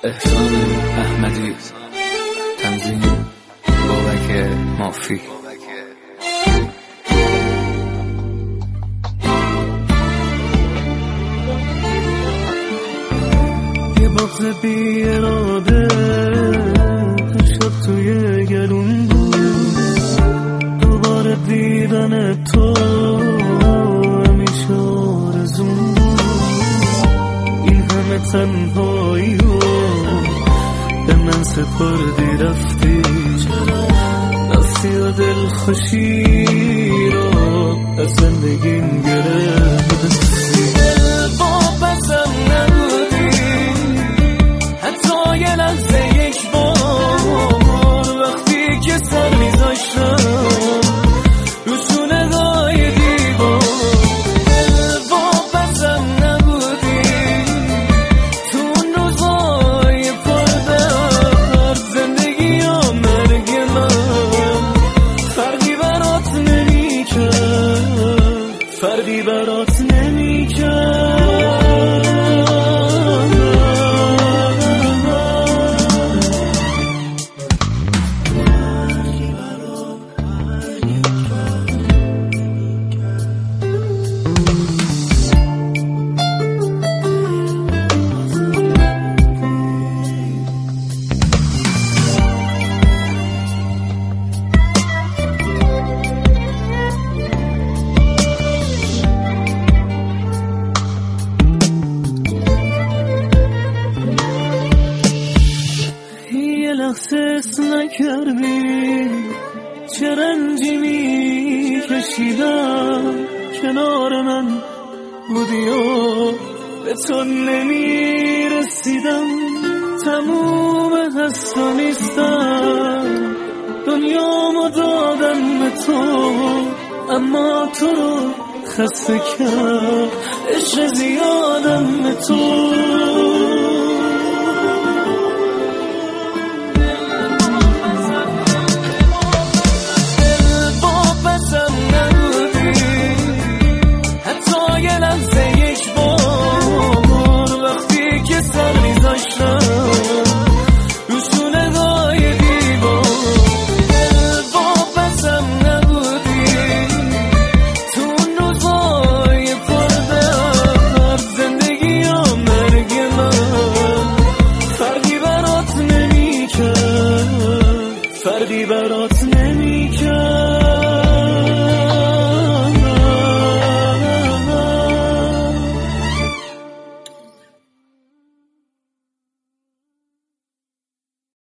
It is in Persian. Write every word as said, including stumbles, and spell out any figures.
احسان احمدی، تنظیم بابک مافی. یه بغض بی اراده شب توی گلون بود، دوباره دیدن تو همیشه آرزون بود. این همه تنهایی و به من سپردی، رفتی رفتی و دلخوشی رو از زندگیم گرفتی. واپسم نبودی حتی یه لحظه، یک بار وقتی که سر میذاشتم رسونه دای دیوار. واپسم نبودی تو اون روزای پردرد، زندگی و مرگ من فرقی برات نمیکرد، فرقی برات نمیکرد. احساس نکردی چه رنجی میکشیدم، کنار من بودی و به تو نمیرسیدم. تموم هست و نیستم، دنیامو دادم به تو، اما تو رو خسته کرد عشق زیادم به تو. فرقی برات نمیکرد.